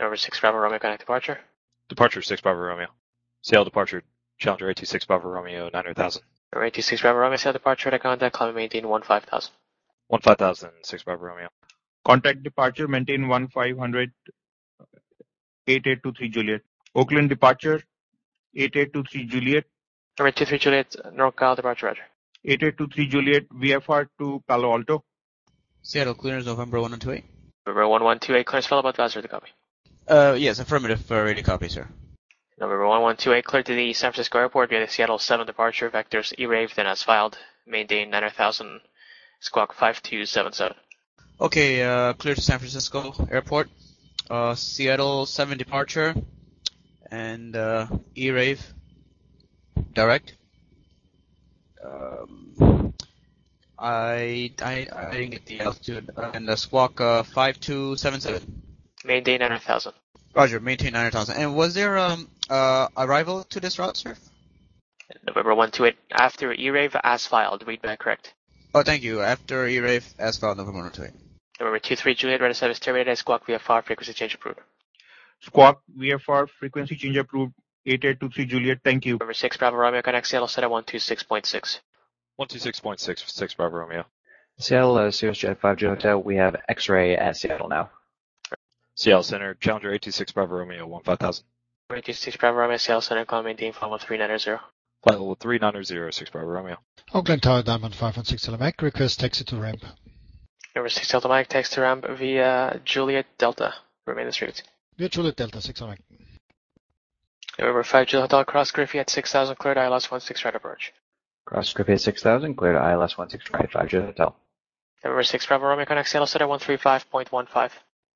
November 6 Bravo Romeo, connect departure. Departure 6 Bravo Romeo. Seattle departure, Challenger 826 Bravo Romeo, 900,000. November 826 Bravo Romeo, Seattle departure at contact, climb and maintain 15,000. 15,000, 6 Bravo Romeo. Contact departure, maintain 1500, 8823 Juliet. Oakland departure, 8823 Juliet. November 23 Juliet, NorCal departure, roger. 8823 Juliet, VFR to Palo Alto. Seattle clearance November 1128. November 1128, clearance fellow about advisor to copy. Yes, affirmative, ready copy, sir. November 1128, cleared to the San Francisco airport via the Seattle 7 departure, vectors E-Rave, then as filed, maintain 900,000, squawk 5277. Okay, clear to San Francisco airport. Seattle 7 departure, and E-Rave, direct. I didn't get the altitude. And the squawk 5277. Maintain 900,000. Roger, maintain 900,000. And was there arrival to this route, sir? November 128, after E-Rave, as filed, read back correct. Oh, thank you. After E-Rave, as filed, November 128. November 23 Juliet, radar service terminated, squawk VFR, frequency change approved. Squawk VFR, frequency change approved, 8823 Juliet. Thank you. November 6 Bravo Romeo, connect Seattle set at 126.6. 126.6, 6 Bravo Romeo. Seattle, Sirius Jet 50 Hotel, we have X-ray at Seattle now. Seattle Center, Challenger 826 Bravo Romeo, 15,000. 826 Bravo Romeo, Seattle Center, call maintain flight level 390. Flight level 390, 6 Bravo Romeo. Oakland Tower, Diamond 516 Telemac, request taxi to ramp. November 6 Delta Mike, text to ramp via Juliet Delta, remain the street. Via Juliet Delta 6 Telemac. November 5 Juliet Hotel, cross Griffey at 6,000, cleared ILS 16 right approach. Cross Griffey at 6,000, clear to ILS 16 right, 5 Juliet Hotel. November 6 Bravo Romeo, connect Seattle set at 135.15.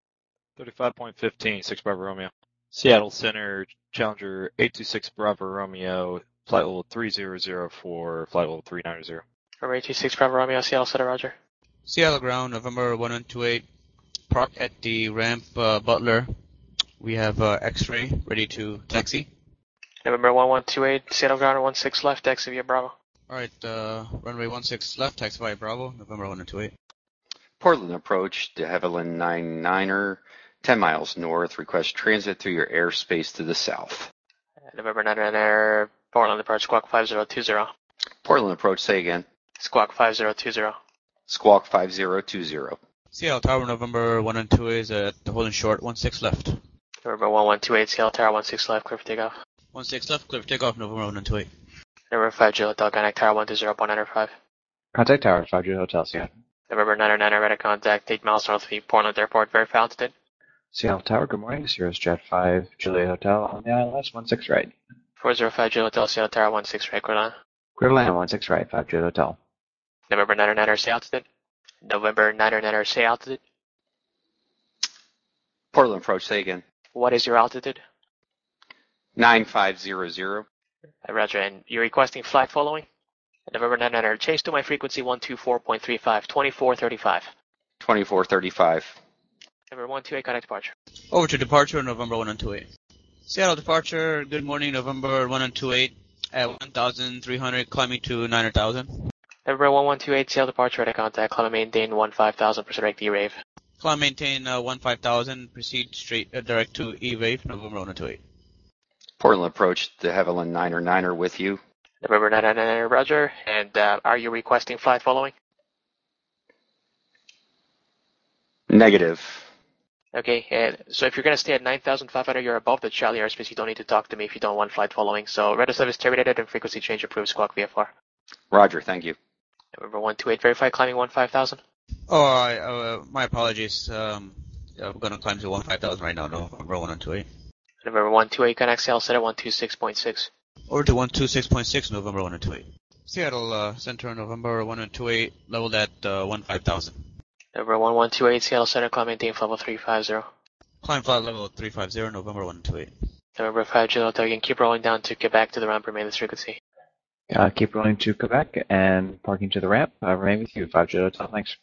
35.15, 6 Bravo Romeo. Seattle Center, Challenger 826 Bravo Romeo, flight level 3004, flight level 390. November 826 Bravo Romeo, Seattle set at roger. Seattle ground, November 1128. Park at the ramp, Butler. We have X-ray ready to taxi. November 1128, Seattle ground 16 left, taxi via Bravo. Alright, runway 16 left, taxi via Bravo, November 1128. Portland approach, de Havilland 99er, 10 miles north. Request transit through your airspace to the south. November 99er, Portland approach, squawk 5020. Portland approach, say again. Squawk 5020. Squawk 5020. Seattle Tower, November 112 is at the holding short, 16 left. November 1128, Seattle Tower 16 left, clear for takeoff. 16 left, clear for takeoff, November 128. November 5 Juliet Delta, connect Tower 120.95. Contact Tower 5 Juliet Hotel, Seattle. November 99er, radar contact 8 miles north of the Portland Airport, verify altitude. Seattle Tower, good morning. Sirius Jet 5 Juliet Hotel on the ILS 16 right. 405 Juliet Hotel, Seattle Tower 16 right, clear line. Clear line 16 right, 5 Juliet Hotel. November 99er, say altitude. November 99er, say altitude. Portland approach, say again. What is your altitude? 9500. Roger, and you're requesting flight following? November 99er, change to my frequency 124.35, 2435. 2435. November 128, connect departure. Over to departure, November 128. Seattle departure, good morning, November 128 at 1,300, climbing to 900,000. November 1128, Seattle departure, radar contact, climb and maintain 15,000, proceed direct to E-Rave. Climb maintain 15,000, proceed straight direct to E-Rave, November 128. Portland approach, de Havilland 99er with you. November 99er, roger, and are you requesting flight following? Negative. Okay, and so if you're going to stay at 9,500, you're above the Charlie airspace, you don't need to talk to me if you don't want flight following. So radar service terminated and frequency change approved, squawk VFR. Roger, thank you. November 128, verify climbing 15,000. Oh, my apologies. I'm going to climb to 15,000 right now, November 128. November 128, connect Seattle set at 126.6. Over to 126.6, November 128. Seattle Center, November 128, leveled at 15,000. November 1128, Seattle Center, climb maintain level 350. Climb flight level 350, November 128. November 5 Juliet Delta, again, keep rolling down to Quebec to the ramp, remain this frequency. Keep rolling to Quebec and parking to the ramp. Remain with you, 5 Juliet Hotel, thanks.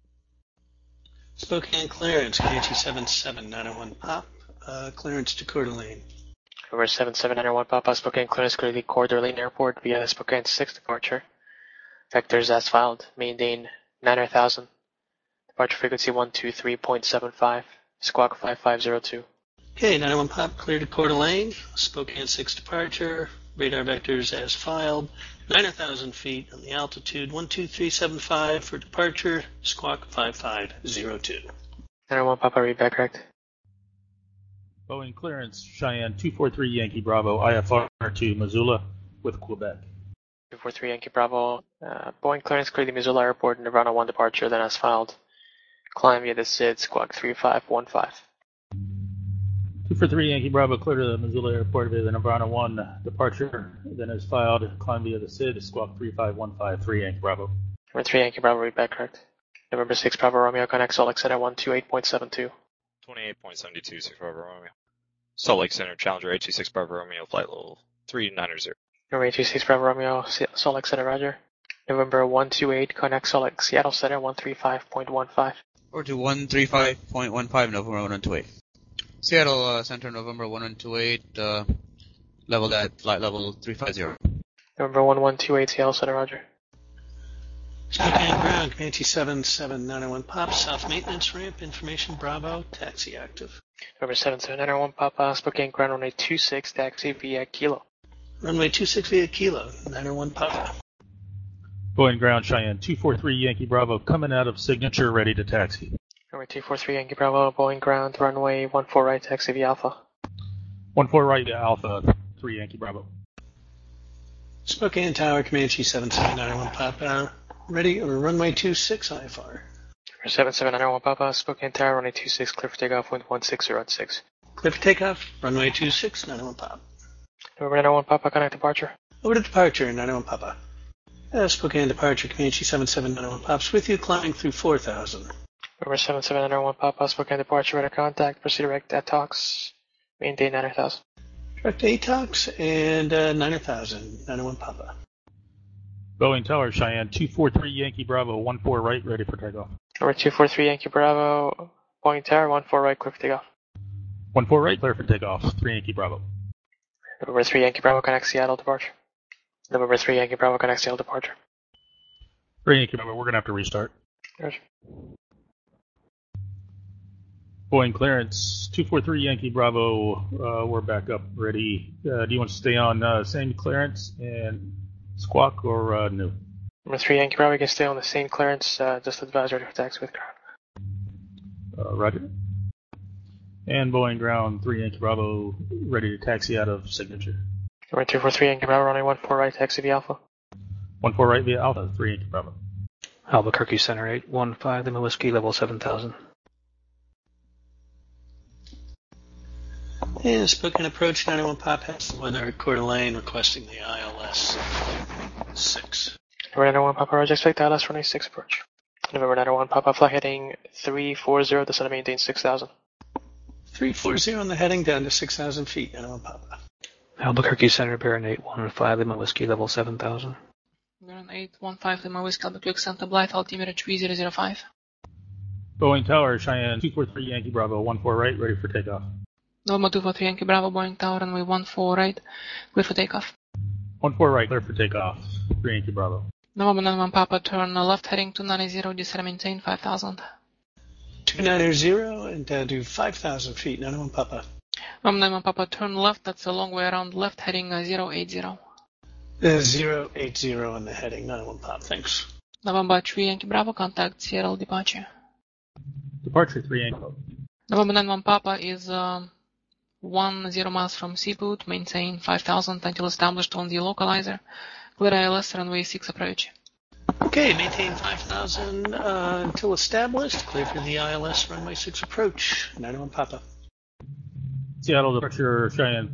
Spokane clearance, KT-77901 pop, clearance to Coeur d'Alene. November 77901 Papa, Spokane clearance, clearly Coeur d'Alene Airport via the Spokane 6 departure. Vectors as filed, maintain 900,000. Departure frequency 123.75, squawk 5502. Okay, 901 Pop, clear to Coeur d'Alene. Spokane 6 departure. Radar vectors as filed. 9,000 feet on the altitude. 12375 for departure. Squawk 5502. 901 Papa, read back correct. Boeing clearance, Cheyenne 243 Yankee Bravo, IFR to Missoula with Quebec. 243 Yankee Bravo. Boeing clearance cleared the Missoula Airport, Nirvana 1 departure, then as filed. Climb via the SID, squawk 3515. 243 Yankee Bravo, clear to the Missoula Airport via the Nirvana 1 departure, then as filed. Climb via the SID, squawk 35153 Yankee Bravo. Number 3 Yankee Bravo, read back correct. November 6 Bravo Romeo, connect Salt Lake Center 128.72. 28.72, 6 Bravo Romeo. Salt Lake Center, Challenger 826 Bravo Romeo, flight level 390. November 826 Bravo Romeo, Salt Lake Center, roger. November 128, connect Salt Lake, Seattle Center 135.15. Or to 135.15, November 128. Seattle Center, November 128, leveled at flight level 350. November 1128, Seattle Center, roger. Spokane ground, Comanche 77901 Pop, south maintenance ramp, information Bravo, taxi active. November 77901 Papa, Spokane ground runway 26, taxi via Kilo. Runway 26 via Kilo, 901 Papa. Boeing ground, Cheyenne 243 Yankee Bravo, coming out of signature, ready to taxi. Runway 243 Yankee Bravo, Boeing ground, runway 14 right, taxi via Alpha. 14 right to Alpha, 3 Yankee Bravo. Spokane Tower, Comanche 77901 Papa, ready, or runway 26 IFR. Number 77901 Papa, Spokane Tower, runway 26, clear for takeoff, wind 1606. Clear for takeoff, runway 26, 901 Pop. November 901 Papa, connect departure. Over to departure, 901 Papa. Spokane departure, Comanche 77901 Pops with you, climbing through 4,000. November 77901 Papa, Spokane departure, radar contact, proceed direct at Tox, maintain 9,000. Direct ATOX and 9,000, 901 Papa. Boeing Tower, Cheyenne 243 Yankee Bravo, 14 right, ready for takeoff. Number 243 Yankee Bravo, Boeing Tower, 14 right, clear for takeoff. 14 right, clear for takeoff, 3 Yankee Bravo. November 3 Yankee Bravo, connect Seattle departure. November 3 Yankee Bravo, connect Seattle departure. 3 Yankee Bravo, we're going to have to restart. Roger. Boeing clearance, 243 Yankee Bravo, we're back up, ready. Do you want to stay on same clearance and squawk or new? Number 3 Yankee Bravo, you can stay on the same clearance, just advise ready for taxi with ground. Roger. And Boeing ground, 3 Yankee Bravo, ready to taxi out of signature. Number 243 Yankee Bravo, runway 14 right, taxi via Alpha. 14 right via Alpha, 3 Yankee Bravo. Albuquerque Center 815, Lima Whiskey, level 7,000. And Spokane approach, 901 Pop has the weather at Coeur d'Alene, requesting the ILS 6. November 901 Papa, Roger, expect ILS runway 6 approach. November 901 Papa, fly heading 340, descend and maintain 6,000. 340 on the heading down to 6,000 feet, 901 Papa. Albuquerque Center, Baron 815, Lima Whiskey, level 7,000. Baron 815, Lima Whiskey, Albuquerque Center, Blythe, altimeter 3005. Boeing Tower, Cheyenne 243 Yankee Bravo, 14 right, ready for takeoff. November 243 Yankee Bravo, Boeing Tower, runway 14 right, clear for takeoff. 14 right, clear for takeoff, 3 Yankee Bravo. November 91 Papa, turn left heading 290, descend and maintain 5,000. 290 and down to 5,000 feet, 901 Papa. November 91 Papa, turn left, that's a long way around left heading 080. 080 on the heading, 901 Pop, thanks. November 3 Yankee Bravo, contact Seattle departure. Departure 3 Yankee Bravo. November 91 Papa is 10 miles from Seaboot, maintain 5,000 until established on the localizer. Clear ILS, runway 6 approach. Okay, maintain 5,000 until established. Clear for the ILS, runway 6 approach, 901 Papa. Seattle departure, Cheyenne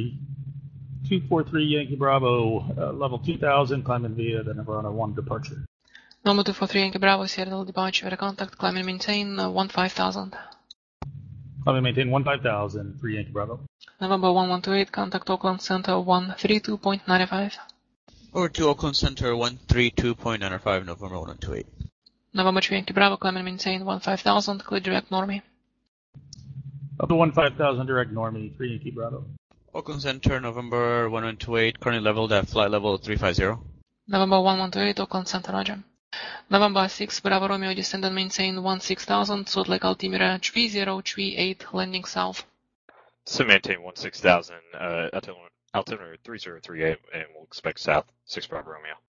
243 Yankee Bravo, level 2,000, climbing via the Nirvana 1 departure. November 243 Yankee Bravo, Seattle departure, contact, climb and maintain 15,000. Climb and maintain 15,000, 3 Yankee Bravo. November 1128, contact Oakland Center 132.95. Over to Oakland Center 132.95, November 128. November 3 Yankee Bravo, climb and maintain 15,000, clear direct Normie. Up to 15,000 direct Normie, 3 Yankee Bravo. Oakland Center, November 1128, currently leveled at flight level 350. November 1128, Oakland Center, roger. November 6 Bravo Romeo, descend and maintain 16,000, Salt Lake altimeter 3038, landing south. So maintain 16,000, altimeter 3038, and we'll expect south 6 Bravo Romeo.